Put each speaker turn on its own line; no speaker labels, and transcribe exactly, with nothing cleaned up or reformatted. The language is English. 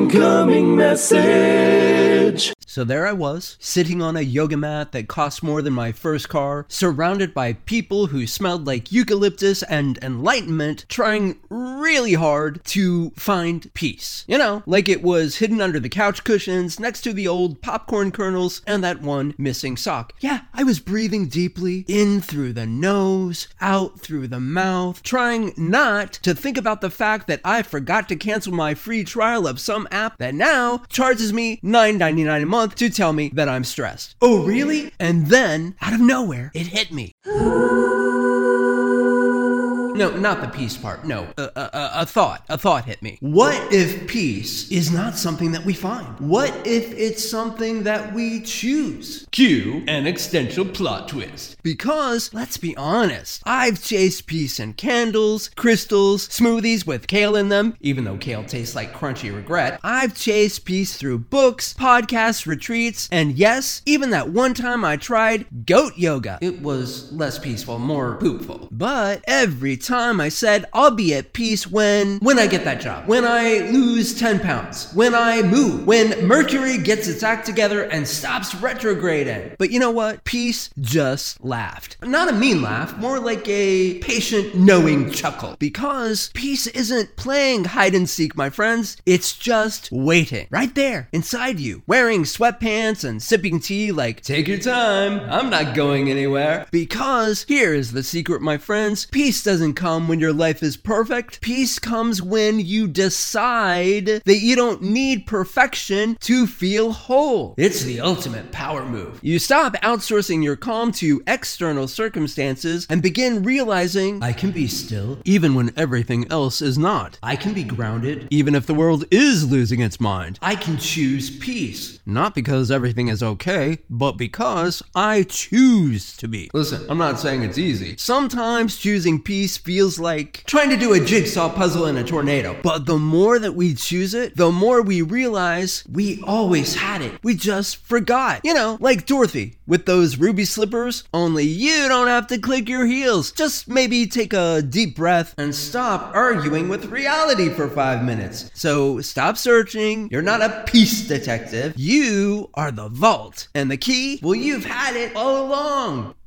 Incoming message.
So there I was, sitting on a yoga mat that cost more than my first car, surrounded by people who smelled like eucalyptus and enlightenment, trying really hard to find peace. You know, like it was hidden under the couch cushions, next to the old popcorn kernels, and that one missing sock. Yeah, I was breathing deeply, in through the nose, out through the mouth, trying not to think about the fact that I forgot to cancel my free trial of some app that now charges me nine ninety-nine a month to tell me that I'm stressed. Oh, really? And then, out of nowhere, it hit me. No, not the peace part. No, a, a, a thought. A thought hit me. What if peace is not something that we find? What if it's something that we choose? Cue an existential plot twist. Because, let's be honest, I've chased peace in candles, crystals, smoothies with kale in them, even though kale tastes like crunchy regret. I've chased peace through books, podcasts, retreats, and yes, even that one time I tried goat yoga. It was less peaceful, more poopful. But every time I said I'll be at peace when when I get that job, when I lose ten pounds, when I move, when Mercury gets its act together and stops retrograding. But you know what? Peace just laughed. Not a mean laugh, more like a patient, knowing chuckle. Because peace isn't playing hide and seek, my friends. It's just waiting right there inside you, wearing sweatpants and sipping tea like, take your time, I'm not going anywhere. Because here is the secret, my friends. Peace doesn't come when your life is perfect. Peace comes when you decide that you don't need perfection to feel whole. It's the ultimate power move. You stop outsourcing your calm to external circumstances and begin realizing I can be still even when everything else is not. I can be grounded even if the world is losing its mind. I can choose peace, not because everything is okay, but because I choose to be. Listen, I'm not saying it's easy. Sometimes choosing peace feels like trying to do a jigsaw puzzle in a tornado. But the more that we choose it, the more we realize we always had it. We just forgot. You know, like Dorothy with those ruby slippers, only you don't have to click your heels. Just maybe take a deep breath and stop arguing with reality for five minutes. So stop searching. You're not a peace detective. You are the vault. And the key? Well, you've had it all along.